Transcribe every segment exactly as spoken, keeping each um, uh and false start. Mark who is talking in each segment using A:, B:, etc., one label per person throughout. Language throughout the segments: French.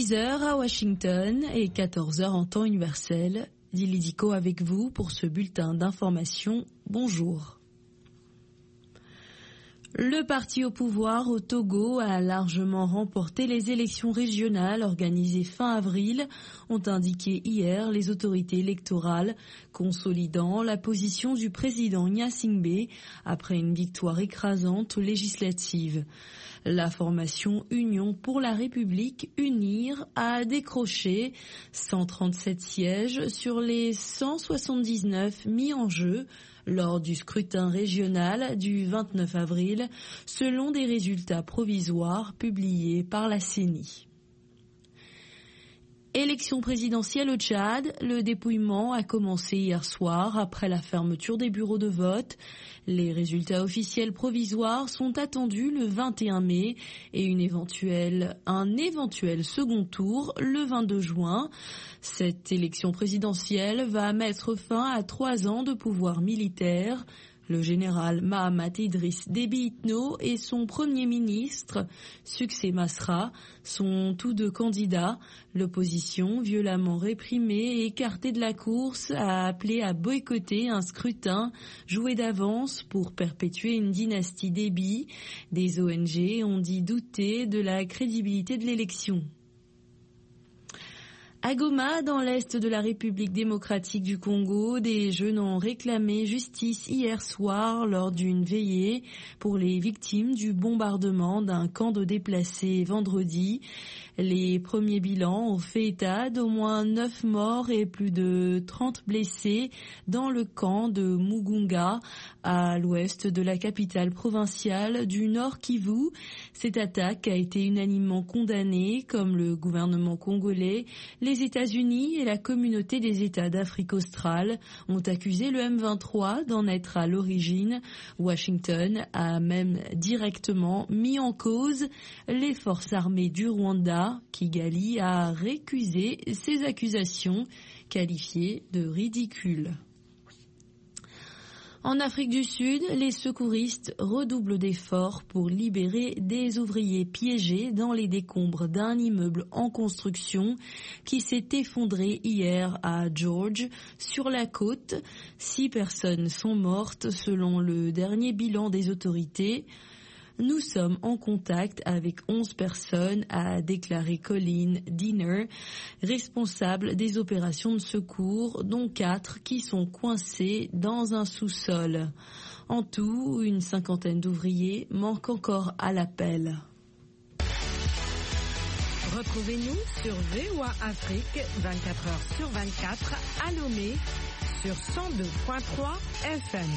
A: dix heures à Washington et quatorze heures en temps universel. Dili Diko avec vous pour ce bulletin d'information. Bonjour. Le parti au pouvoir au Togo a largement remporté les élections régionales organisées fin avril, ont indiqué hier les autorités électorales, consolidant la position du président Gnassingbé après une victoire écrasante aux législatives. La formation Union pour la République, UNIR, a décroché cent trente-sept sièges sur les cent soixante-dix-neuf mis en jeu lors du scrutin régional du vingt-neuf avril, selon des résultats provisoires publiés par la C E N I. Élection présidentielle au Tchad, le dépouillement a commencé hier soir après la fermeture des bureaux de vote. Les résultats officiels provisoires sont attendus le vingt et un mai et une éventuelle, un éventuel second tour le vingt-deux juin. Cette élection présidentielle va mettre fin à trois ans de pouvoir militaire. Le général Mahamat Idriss Déby Itno et son premier ministre, Succé Masra, sont tous deux candidats. L'opposition, violemment réprimée et écartée de la course, a appelé à boycotter un scrutin joué d'avance pour perpétuer une dynastie Déby. Des O N G ont dit douter de la crédibilité de l'élection. À Goma, dans l'est de la République démocratique du Congo, des jeunes ont réclamé justice hier soir lors d'une veillée pour les victimes du bombardement d'un camp de déplacés vendredi. Les premiers bilans ont fait état d'au moins neuf morts et plus de trente blessés dans le camp de Mugunga, à l'ouest de la capitale provinciale du Nord Kivu. Cette attaque a été unanimement condamnée, comme le gouvernement congolais. Les États-Unis et la communauté des États d'Afrique australe ont accusé le M vingt-trois d'en être à l'origine. Washington a même directement mis en cause les forces armées du Rwanda. Kigali a récusé ces accusations, qualifiées de ridicules. En Afrique du Sud, les secouristes redoublent d'efforts pour libérer des ouvriers piégés dans les décombres d'un immeuble en construction qui s'est effondré hier à George, sur la côte. Six personnes sont mortes selon le dernier bilan des autorités. Nous sommes en contact avec onze personnes, a déclaré Colin Diener, responsable des opérations de secours, dont quatre qui sont coincés dans un sous-sol. En tout, une cinquantaine d'ouvriers manquent encore à l'appel.
B: Retrouvez-nous sur V O A Afrique, vingt-quatre heures sur vingt-quatre, à Lomé, sur cent deux virgule trois F M.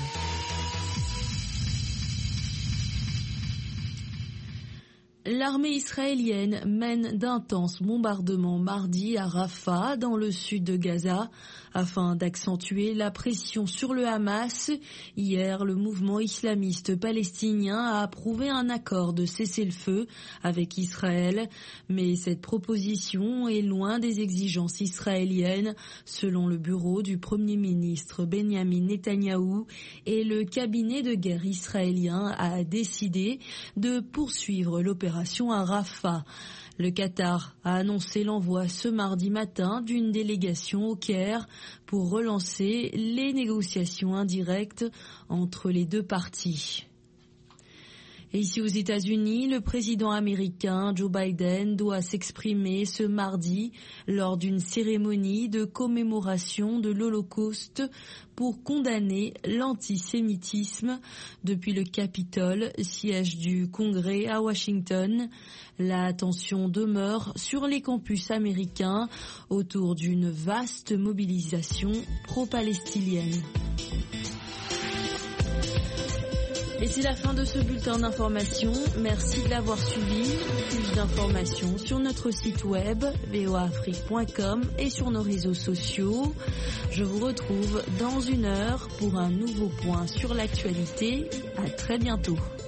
A: L'armée israélienne mène d'intenses bombardements mardi à Rafah, dans le sud de Gaza, afin d'accentuer la pression sur le Hamas. Hier, le mouvement islamiste palestinien a approuvé un accord de cessez-le-feu avec Israël, mais cette proposition est loin des exigences israéliennes, selon le bureau du Premier ministre Benjamin Netanyahou, et le cabinet de guerre israélien a décidé de poursuivre l'opération à Rafah. Le Qatar a annoncé l'envoi ce mardi matin d'une délégation au Caire pour relancer les négociations indirectes entre les deux parties. Et ici aux États-Unis, le président américain Joe Biden doit s'exprimer ce mardi lors d'une cérémonie de commémoration de l'Holocauste pour condamner l'antisémitisme. Depuis le Capitole, siège du Congrès à Washington, la tension demeure sur les campus américains autour d'une vaste mobilisation pro-palestinienne. Et c'est la fin de ce bulletin d'information. Merci de l'avoir suivi. Plus d'informations sur notre site web v o a afrique point com et sur nos réseaux sociaux. Je vous retrouve dans une heure pour un nouveau point sur l'actualité. À très bientôt.